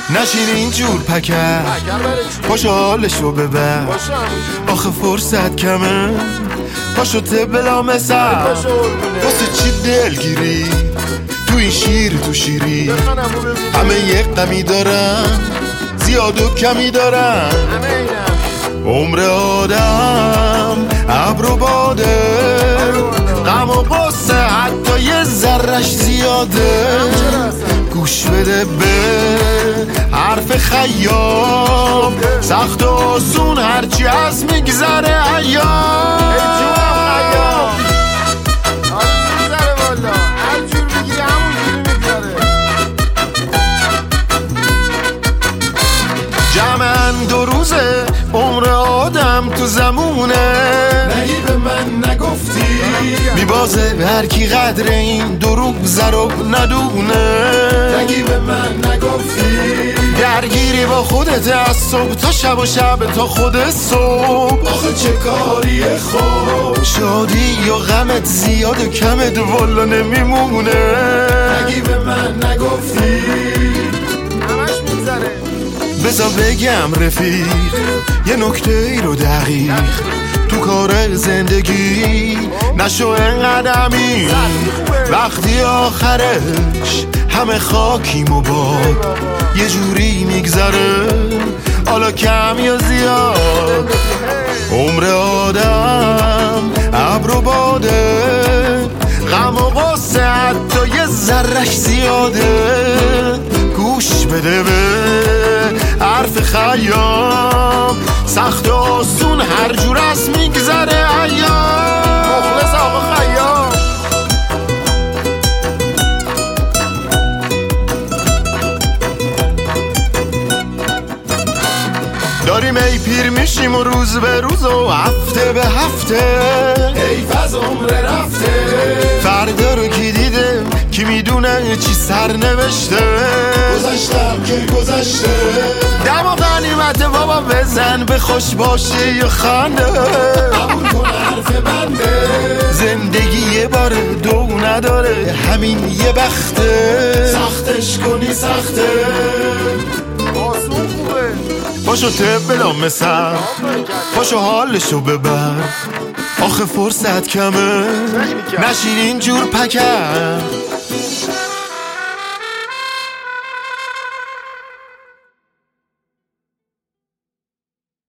نشین اینجور پکر پاشو حالشو ببر آخه فرصت کمه پاشو بلا مثل واسه چی دلگیری تو این شیر تو شیری همه یک غمی دارن زیاد و کمی دارن عمر آدم ابر و باده غم و غصه حتی یه ذرش زیاده گوش بده به حرف خیام سخت و آسون هرچی از میگذره ایام جمعن 2 روزه عمر آدم تو زمونه نگی به من نگفتی میبازه هر کی قدر این دروغ زرو ندونه نگی به من نگفتی درگیری با خودت از صبح تا شب و شب تا خود صبح آخه چه کاری خوب شادی یا غمت زیاد و کمت والا نمیمونه نگی به من نگفتی همش میگذره بذار بگم رفیق یه نکته ای رو دقیق تو کار زندگی نشو انقدمی وقتی آخرش همه خاکیم و باد یه جوری میگذره حالا کم یا زیاد عمر آدم ابر و باده غم و غصه حتی یه ذرش زیاده گوش بده به حرف خیام سخت و آسون هر جور از میگذره ایام مخلص آقا خیام داریم ای پیر میشیم و روز به روز و هفته به هفته حیف از عمر رفته فردا رو کی دیده کی میدونه چی سر نوشته گذشتم که گذشته دم و غنیمت بابا بزن به خوش باشه یا خنده قبول کن حرف بنده زندگی یه باره دو نداره همین یه بخته سختش کنی سخته آسون خوبه پاشو بلا مثل پاشو حالشو ببر آخه فرصت کمه نشین اینجور پکر